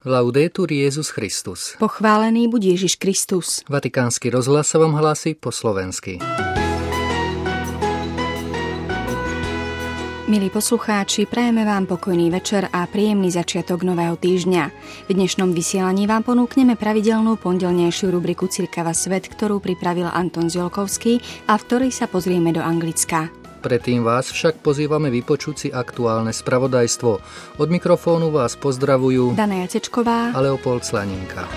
Laudetur Jesus Christus. Pochválený buď Ježiš Kristus. Vatikánsky rozhlas sa vám hlási po slovensky. Milí poslucháči, prajeme vám pokojný večer a príjemný začiatok nového týždňa. V dnešnom vysielaní vám ponúkneme pravidelnú pondelnejšiu rubriku Cirkava Svet, ktorú pripravil Anton Ziolkovský a v ktorej sa pozrieme do Anglicka. Predtým vás však pozývame vypočuť si aktuálne spravodajstvo. Od mikrofónu vás pozdravujú Dana Jacečková a Leopold Slaninka.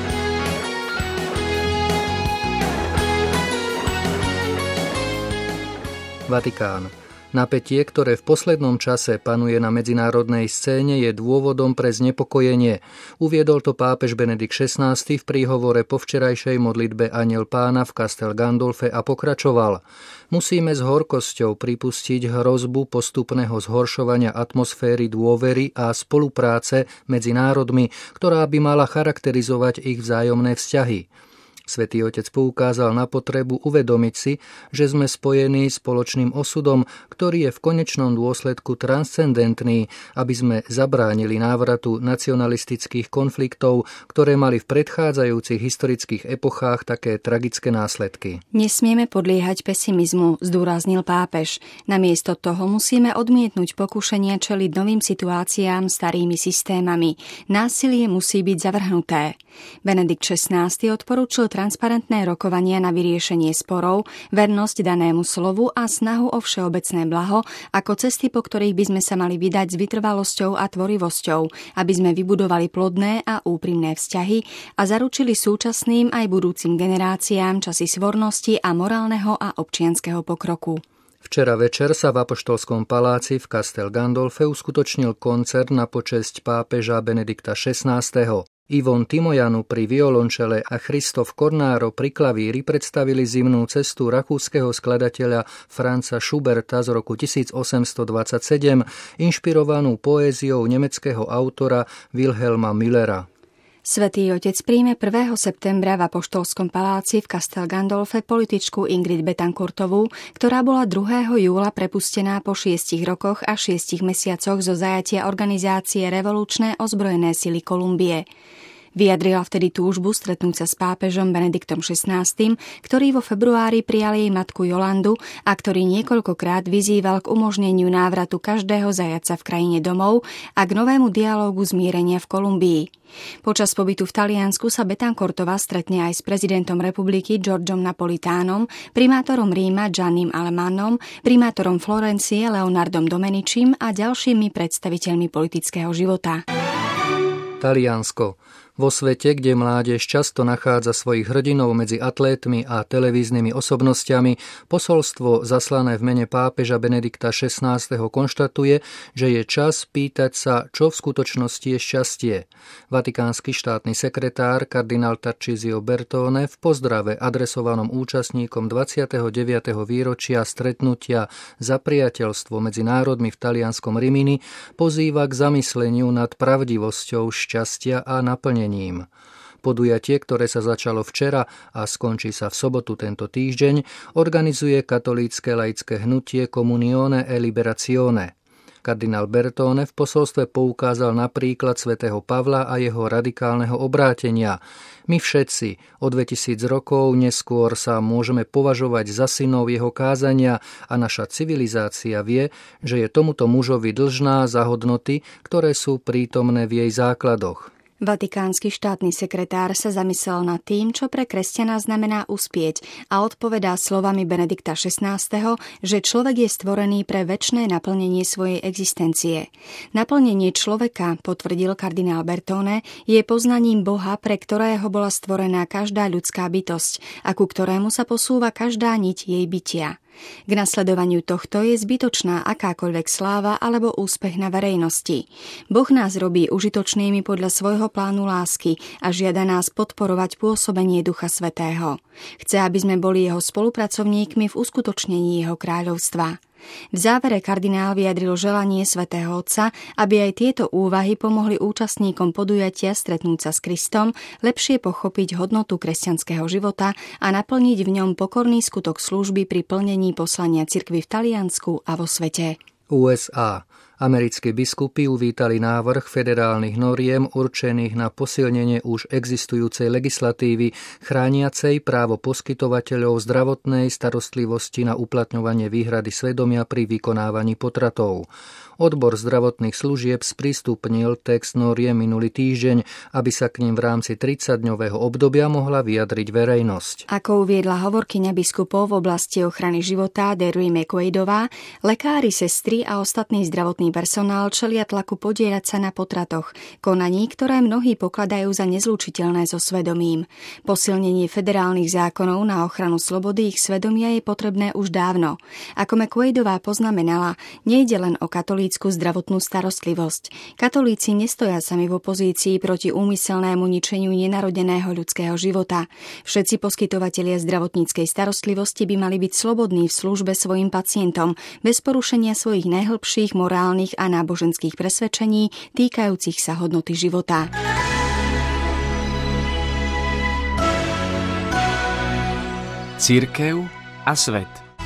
Vatikán. Napätie, ktoré v poslednom čase panuje na medzinárodnej scéne, je dôvodom pre znepokojenie. Uviedol to pápež Benedikt XVI v príhovore po včerajšej modlitbe Anjel Pána v Castel Gandolfe a pokračoval. Musíme s horkosťou pripustiť hrozbu postupného zhoršovania atmosféry dôvery a spolupráce medzi národmi, ktorá by mala charakterizovať ich vzájomné vzťahy. Svätý Otec poukázal na potrebu uvedomiť si, že sme spojení spoločným osudom, ktorý je v konečnom dôsledku transcendentný, aby sme zabránili návratu nacionalistických konfliktov, ktoré mali v predchádzajúcich historických epochách také tragické následky. Nesmieme podliehať pesimizmu, zdôraznil pápež. Namiesto toho musíme odmietnúť pokušenia čeliť novým situáciám starými systémami. Násilie musí byť zavrhnuté. Benedikt XVI odporúčil transparentné rokovania na vyriešenie sporov, vernosť danému slovu a snahu o všeobecné blaho ako cesty, po ktorých by sme sa mali vydať s vytrvalosťou a tvorivosťou, aby sme vybudovali plodné a úprimné vzťahy a zaručili súčasným aj budúcim generáciám časy svornosti a morálneho a občianskeho pokroku. Včera večer sa v Apoštolskom paláci v Castel Gandolfe uskutočnil koncert na počesť pápeža Benedikta XVI. Ivon Timojanu pri violončele a Christoph Cornaro pri klavíri predstavili zimnú cestu rakúskeho skladateľa Franza Schuberta z roku 1827, inšpirovanú poéziou nemeckého autora Wilhelma Müllera. Svätý Otec príjme 1. septembra v Apoštolskom paláci v Castel Gandolfe političku Ingrid Betancourtovú, ktorá bola 2. júla prepustená po 6 rokoch a 6 mesiacoch zo zajatia organizácie Revolučné ozbrojené sily Kolumbie. Vyjadrila vtedy túžbu stretnúť sa s pápežom Benediktom XVI, ktorý vo februári prijal jej matku Jolandu a ktorý niekoľkokrát vyzýval k umožneniu návratu každého zajaca v krajine domov a k novému dialógu zmierenia v Kolumbii. Počas pobytu v Taliansku sa Betancourtová stretne aj s prezidentom republiky Giorgiom Napolitánom, primátorom Ríma Giannim Alemanom, primátorom Florencie Leonardom Domeničím a ďalšími predstaviteľmi politického života. Taliansko. Vo svete, kde mládež často nachádza svojich hrdinov medzi atlétmi a televíznymi osobnostiami, posolstvo zaslané v mene pápeža Benedikta XVI. Konštatuje, že je čas pýtať sa, čo v skutočnosti je šťastie. Vatikánsky štátny sekretár kardinál Tarcisio Bertone v pozdrave adresovanom účastníkom 29. výročia stretnutia za priateľstvo medzi národmi v talianskom Rimini pozýva k zamysleniu nad pravdivosťou šťastia a naplnenia. Podujatie, ktoré sa začalo včera a skončí sa v sobotu tento týždeň, organizuje katolícke laické hnutie Comunione e Liberazione. Kardinál Bertone v posolstve poukázal na príklad svätého Pavla a jeho radikálneho obrátenia. My všetci o 2000 rokov neskôr sa môžeme považovať za synov jeho kázania a naša civilizácia vie, že je tomuto mužovi dlžná za hodnoty, ktoré sú prítomné v jej základoch. Vatikánsky štátny sekretár sa zamyslel nad tým, čo pre kresťana znamená uspieť a odpovedá slovami Benedikta XVI, že človek je stvorený pre večné naplnenie svojej existencie. Naplnenie človeka, potvrdil kardinál Bertone, je poznaním Boha, pre ktorého bola stvorená každá ľudská bytosť a ku ktorému sa posúva každá niť jej bytia. K nasledovaniu tohto je zbytočná akákoľvek sláva alebo úspech na verejnosti. Boh nás robí užitočnými podľa svojho plánu lásky a žiada nás podporovať pôsobenie Ducha Svätého. Chce, aby sme boli jeho spolupracovníkmi v uskutočnení jeho kráľovstva. V závere kardinál vyjadril želanie svätého Otca, aby aj tieto úvahy pomohli účastníkom podujatia stretnúť sa s Kristom, lepšie pochopiť hodnotu kresťanského života a naplniť v ňom pokorný skutok služby pri plnení poslania cirkvi v Taliansku a vo svete. USA. Americkí biskupy uvítali návrh federálnych noriem určených na posilnenie už existujúcej legislatívy chrániacej právo poskytovateľov zdravotnej starostlivosti na uplatňovanie výhrady svedomia pri vykonávaní potratov. Odbor zdravotných služieb sprístupnil text noriem minulý týždeň, aby sa k nim v rámci 30-dňového obdobia mohla vyjadriť verejnosť. Ako uviedla hovorkyňa biskupov v oblasti ochrany života Dery McQuaidová, lekári, sestry a ostatný zdravotný personál čelia tlaku podieľať sa na potratoch, konaní, ktoré mnohí pokladajú za nezlučiteľné so svedomím. Posilnenie federálnych zákonov na ochranu slobody ich svedomia je potrebné už dávno. Ako McQuaidová poznamenala, nejde len o katolícku zdravotnú starostlivosť. Katolíci nestoja sami v opozícii proti úmyselnému ničeniu nenarodeného ľudského života. Všetci poskytovatelia zdravotníckej starostlivosti by mali byť slobodní v službe svojim pacientom, bez porušenia svojich najhlbších morálnych a náboženských presvedčení týkajúcich sa hodnoty života. Cirkev a svet.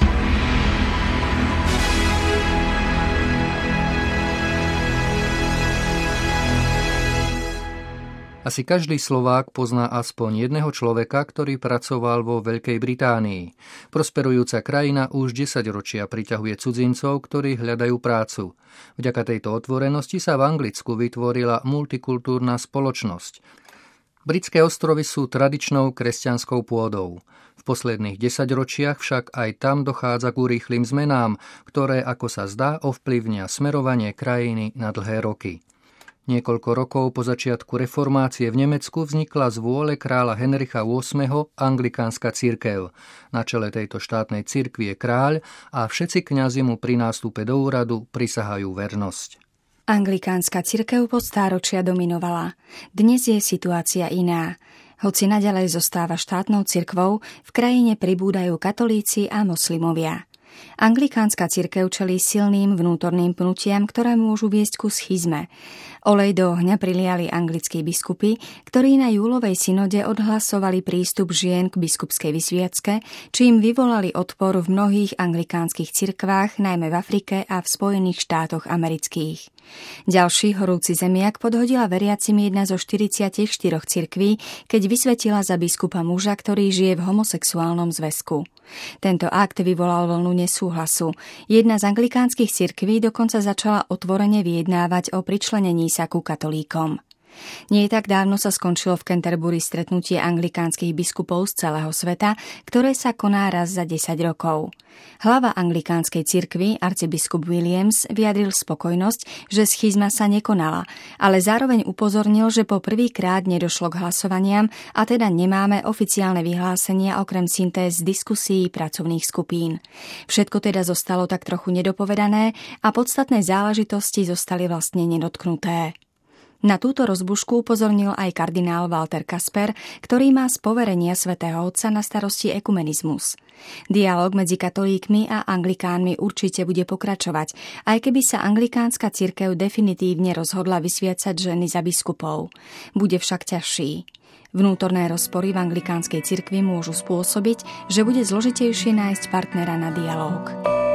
Asi každý Slovák pozná aspoň jedného človeka, ktorý pracoval vo Veľkej Británii. Prosperujúca krajina už 10 ročia priťahuje cudzincov, ktorí hľadajú prácu. Vďaka tejto otvorenosti sa v Anglicku vytvorila multikultúrna spoločnosť. Britské ostrovy sú tradičnou kresťanskou pôdou. V posledných 10 ročiach však aj tam dochádza k urýchlym zmenám, ktoré, ako sa zdá, ovplyvnia smerovanie krajiny na dlhé roky. Niekoľko rokov po začiatku reformácie v Nemecku vznikla z vôle kráľa Henricha VIII. Anglikánska cirkev. Na čele tejto štátnej cirkvi je kráľ a všetci kňazi mu pri nástupe do úradu prisahajú vernosť. Anglikánska cirkev po stáročia dominovala. Dnes je situácia iná. Hoci naďalej zostáva štátnou cirkvou, v krajine pribúdajú katolíci a moslimovia. Anglikánska cirkev čelí silným vnútorným pnutiam, ktoré môžu viesť ku schizme. Olej do ohňa priliali anglickí biskupy, ktorí na júlovej synode odhlasovali prístup žien k biskupskej vysviacke, čím vyvolali odpor v mnohých anglikánskych cirkvách, najmä v Afrike a v Spojených štátoch amerických. Ďalší horúci zemiak podhodila veriacim jedna zo 44 cirkví, keď vysvetila za biskupa muža, ktorý žije v homosexuálnom zväzku. Tento akt vyvolal vlnu nesúhlasu. Jedna z anglikánskych cirkví dokonca začala otvorene vyjednávať o pričlenení sa ku katolíkom. Nie tak dávno sa skončilo v Canterbury stretnutie anglikánskych biskupov z celého sveta, ktoré sa koná raz za 10 rokov. Hlava anglikánskej cirkvi, arcibiskup Williams, vyjadril spokojnosť, že schizma sa nekonala, ale zároveň upozornil, že po prvýkrát nedošlo k hlasovaniam a teda nemáme oficiálne vyhlásenia okrem syntéz diskusí pracovných skupín. Všetko teda zostalo tak trochu nedopovedané a podstatné záležitosti zostali vlastne nedotknuté. Na túto rozbušku upozornil aj kardinál Walter Kasper, ktorý má z poverenia svätého Otca na starosti ekumenizmus. Dialóg medzi katolíkmi a anglikánmi určite bude pokračovať, aj keby sa anglikánska cirkev definitívne rozhodla vysviacať ženy za biskupov. Bude však ťažší. Vnútorné rozpory v anglikánskej cirkvi môžu spôsobiť, že bude zložitejšie nájsť partnera na dialóg.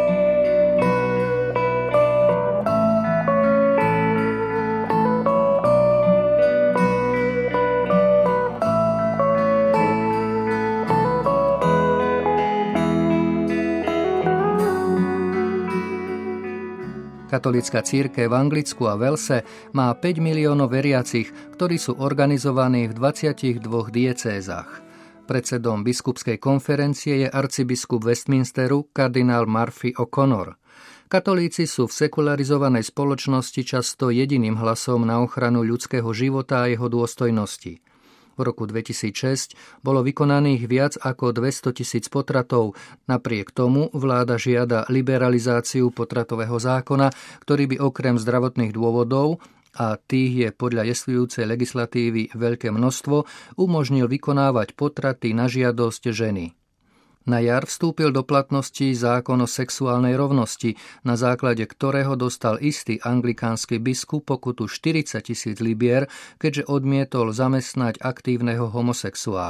Katolícka cirkev v Anglicku a Walese má 5 miliónov veriacich, ktorí sú organizovaní v 22 diecézach. Predsedom biskupskej konferencie je arcibiskup Westminsteru kardinál Murphy O'Connor. Katolíci sú v sekularizovanej spoločnosti často jediným hlasom na ochranu ľudského života a jeho dôstojnosti. V roku 2006 bolo vykonaných viac ako 200 000 potratov. Napriek tomu vláda žiada liberalizáciu potratového zákona, ktorý by okrem zdravotných dôvodov, a tých je podľa jestvujúcej legislatívy veľké množstvo, umožnil vykonávať potraty na žiadosť ženy. Na jar vstúpil do platnosti zákon o sexuálnej rovnosti, na základe ktorého dostal istý anglikánsky biskup pokutu 40 000 libier, keďže odmietol zamestnať aktívneho homosexuála.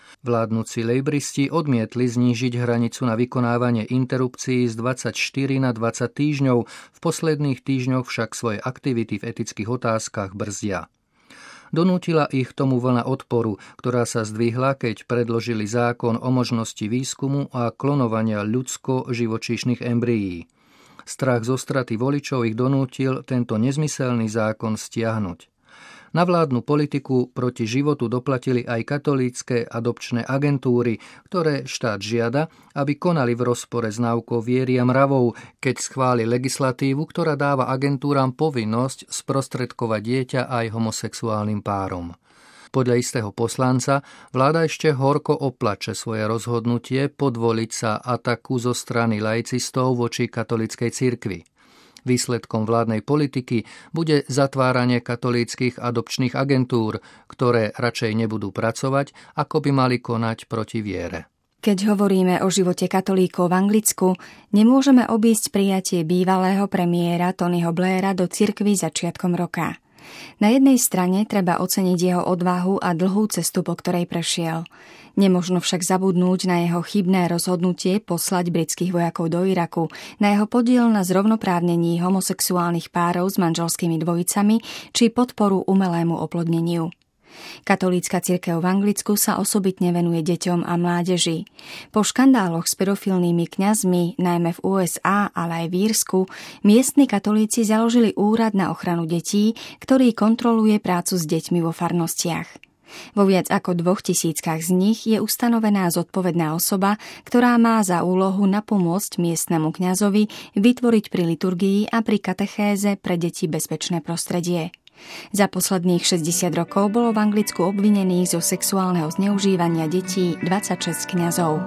Vládnuci lejbristi odmietli znížiť hranicu na vykonávanie interrupcií z 24 na 20 týždňov, v posledných týždňoch však svoje aktivity v etických otázkach brzdia. Donútila ich tomu vlna odporu, ktorá sa zdvihla, keď predložili zákon o možnosti výskumu a klonovania ľudsko-živočíšnych embryí. Strach zo straty voličov ich donútil tento nezmyselný zákon stiahnuť. Na vládnu politiku proti životu doplatili aj katolícke adopčné agentúry, ktoré štát žiada, aby konali v rozpore s náukou viery a mravov, keď schváli legislatívu, ktorá dáva agentúram povinnosť sprostredkovať dieťa aj homosexuálnym párom. Podľa istého poslanca vláda ešte horko oplače svoje rozhodnutie podvoliť sa ataku zo strany laicistov voči katolíckej cirkvi. Výsledkom vládnej politiky bude zatváranie katolíckych adopčných agentúr, ktoré radšej nebudú pracovať, ako by mali konať proti viere. Keď hovoríme o živote katolíkov v Anglicku, nemôžeme obísť prijatie bývalého premiéra Tonyho Blaira do cirkvi začiatkom roka. Na jednej strane treba oceniť jeho odvahu a dlhú cestu, po ktorej prešiel. Nemožno však zabudnúť na jeho chybné rozhodnutie poslať britských vojakov do Iraku, na jeho podiel na zrovnoprávnení homosexuálnych párov s manželskými dvojicami či podporu umelému oplodneniu. Katolícka cirkev v Anglicku sa osobitne venuje deťom a mládeži. Po škandáloch s pedofilnými kňazmi, najmä v USA, ale aj v Írsku, miestni katolíci založili úrad na ochranu detí, ktorý kontroluje prácu s deťmi vo farnostiach. Vo viac ako 2000 z nich je ustanovená zodpovedná osoba, ktorá má za úlohu napomôcť miestnemu kňazovi vytvoriť pri liturgii a pri katechéze pre deti bezpečné prostredie. Za posledných 60 rokov bolo v Anglicku obvinených zo sexuálneho zneužívania detí 26 kňazov.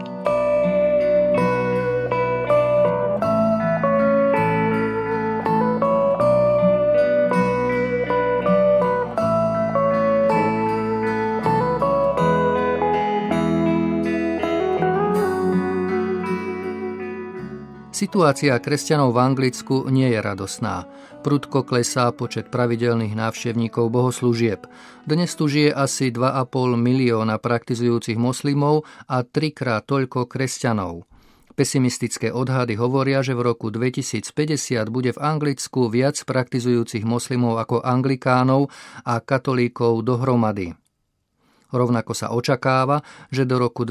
Situácia kresťanov v Anglicku nie je radosná. Prudko klesá počet pravidelných návštevníkov bohoslúžieb. Dnes tu žije asi 2,5 milióna praktizujúcich moslimov a 3-krát toľko kresťanov. Pesimistické odhady hovoria, že v roku 2050 bude v Anglicku viac praktizujúcich moslimov ako anglikánov a katolíkov dohromady. Rovnako sa očakáva, že do roku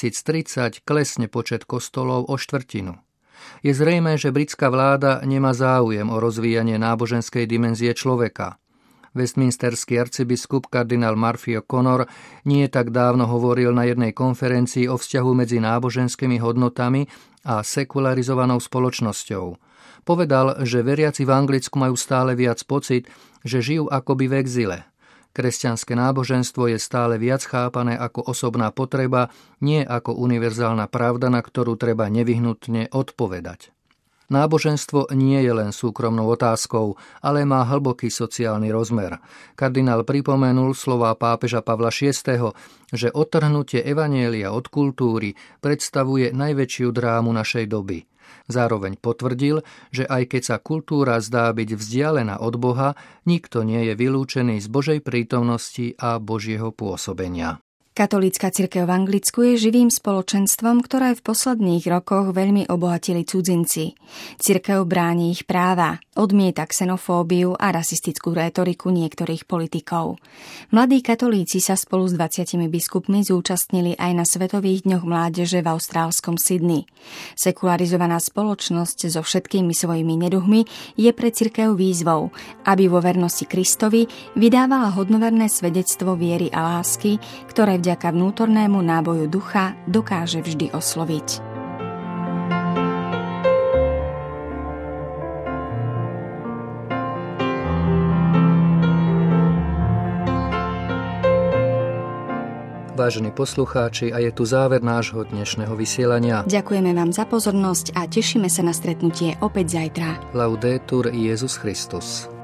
2030 klesne počet kostolov o štvrtinu. Je zrejmé, že britská vláda nemá záujem o rozvíjanie náboženskej dimenzie človeka. Westminsterský arcibiskup kardinál Murphy O'Connor nie tak dávno hovoril na jednej konferencii o vzťahu medzi náboženskými hodnotami a sekularizovanou spoločnosťou. Povedal, že veriaci v Anglicku majú stále viac pocit, že žijú akoby v exile. Kresťanské náboženstvo je stále viac chápané ako osobná potreba, nie ako univerzálna pravda, na ktorú treba nevyhnutne odpovedať. Náboženstvo nie je len súkromnou otázkou, ale má hlboký sociálny rozmer. Kardinál pripomenul slová pápeža Pavla VI., že odtrhnutie evanjelia od kultúry predstavuje najväčšiu drámu našej doby. Zároveň potvrdil, že aj keď sa kultúra zdá byť vzdialená od Boha, nikto nie je vylúčený z Božej prítomnosti a Božieho pôsobenia. Katolícka cirkev v Anglicku je živým spoločenstvom, ktoré v posledných rokoch veľmi obohatili cudzinci. Cirkev bráni ich práva, odmieta xenofóbiu a rasistickú rétoriku niektorých politikov. Mladí katolíci sa spolu s 20 biskupmi zúčastnili aj na Svetových dňoch mládeže v austrálskom Sydney. Sekularizovaná spoločnosť so všetkými svojimi neduhmi je pre cirkev výzvou, aby vo vernosti Kristovi vydávala hodnoverné svedectvo viery a lásky, ktoré vďaka vnútornému náboju ducha dokáže vždy osloviť. Vážení poslucháči, a je tu záver nášho dnešného vysielania. Ďakujeme vám za pozornosť a tešíme sa na stretnutie opäť zajtra. Laudetur Jesus Christus.